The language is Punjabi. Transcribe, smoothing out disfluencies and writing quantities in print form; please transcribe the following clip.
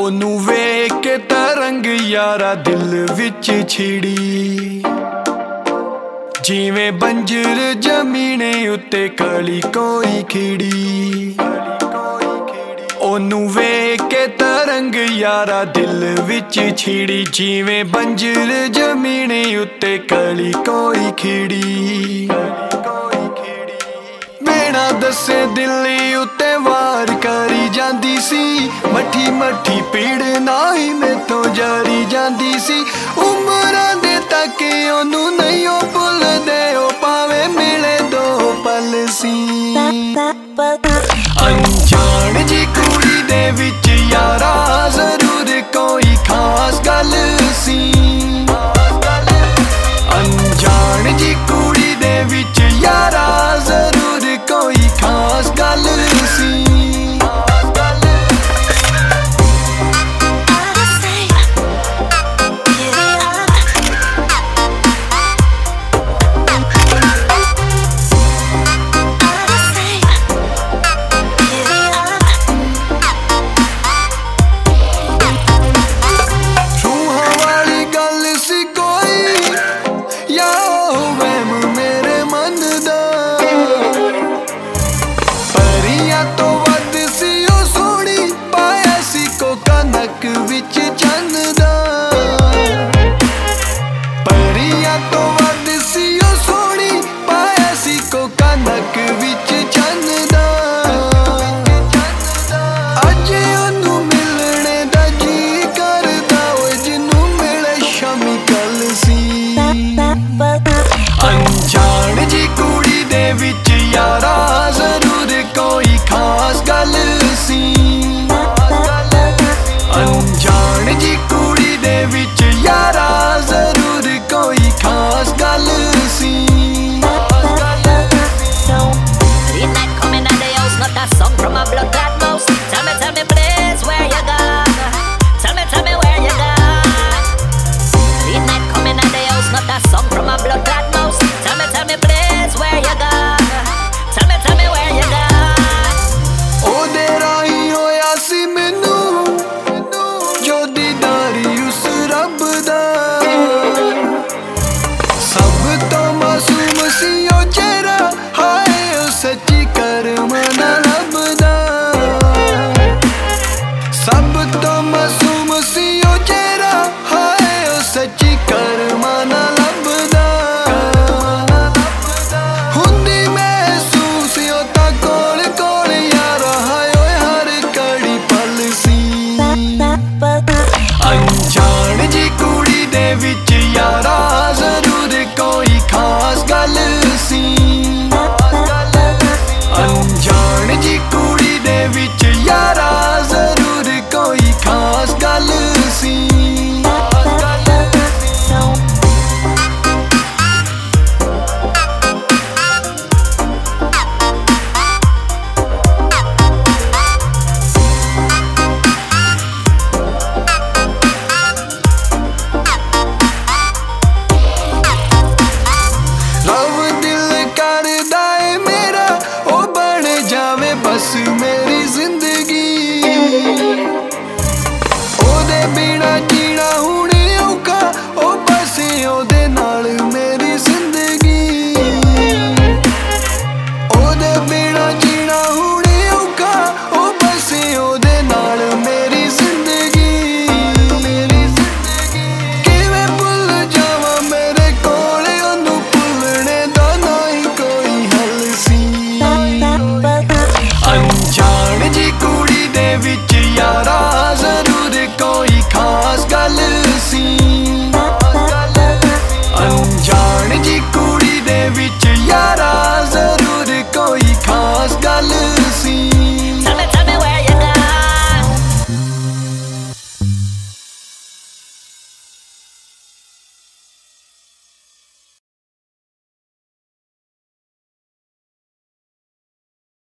ਉਹਨੂੰ ਵੇਖ ਕੇ ਤਰੰਗ ਯਾਰਾ ਦਿਲ ਵਿੱਚ ਛਿੜੀ, ਜਿਵੇਂ ਬੰਜਰ ਜ਼ਮੀਨੇ ਉੱਤੇ ਕਲੀ ਕੋਈ ਖਿੜੀ। ਉਹਨੂੰ ਵੇਖ ਕੇ ਤਰੰਗ ਯਾਰਾ ਦਿਲ ਵਿੱਚ ਛਿੜੀ, ਜਿਵੇਂ ਬੰਜਰ ਜ਼ਮੀਨੇ ਉੱਤੇ ਕਲੀ ਕੋਈ ਖਿੜੀ। ਬਿਨਾਂ ਦੱਸੇ ਦਿੱਲੀ ਉੱਤੇ ਵਾਰ ਕਰੀ ਜਾਂਦੀ ਸੀ, ਮੱਠੀ ਮੱਠੀ ਪੀੜ ਨਾਹੀਂ ਮੈਥੋਂ ਜਾਰੀ ਜਾਂਦੀ ਸੀ। ਉਮਰਾਂ ਦੇ ਤੱਕ ਉਹਨੂੰ ਨਹੀਂ ਉਹ ਭੁੱਲਦੇ, ਉਹ ਭਾਵੇਂ ਮਿਲੇ ਦੋ ਪਲ ਸੀ। ਅਣਜਾਣ ਜੀ ਕੁੜੀ ਦੇ ਵਿੱਚ ਯਾਰਾ ਜ਼ਰੂਰ ਕੋਈ ਖਾਸ ਗੱਲ ਸੀ। ਅਣਜਾਣ ਜੀ ਕੁੜੀ ਦੇ ਵਿੱਚ ਯਾਰਾ ਜ਼ਰੂਰ ਕੋਈ ਖਾਸ ਗੱਲ ਸੀ। ਅਣਜਾਣ ਜੀ ਕੁੜੀ ਦੇ ਵਿੱਚ ਯਾਰਾ ਜ਼ਰੂਰ ਕੋਈ ਖਾਸ ਗੱਲ ਸੀ। ਅਣਜਾਣ ਜੀ ਕੁੜੀ ਦੇ ਵਿੱਚ ਯਾਰਾ ਜ਼ਰੂਰ ਕੋਈ ਖਾਸ ਗੱਲ ਸੀ। ਅਣਜਾਣ ਜੀ ਕੁੜੀ ਦੇ ਵਿੱਚ ਯਾਰਾ ਜ਼ਰੂਰ ਕੋਈ ਖਾਸ ਗੱਲ ਸੀ। ਅਣਜਾਣ ਜੀ ਕੁੜੀ ਦੇ ਵਿੱਚ ਯਾਰਾ ਜ਼ਰੂਰ ਕੋਈ ਖਾਸ ਗੱਲ ਸੀ। बस मेरी जिंदगी ओदे बिना जीना हूँ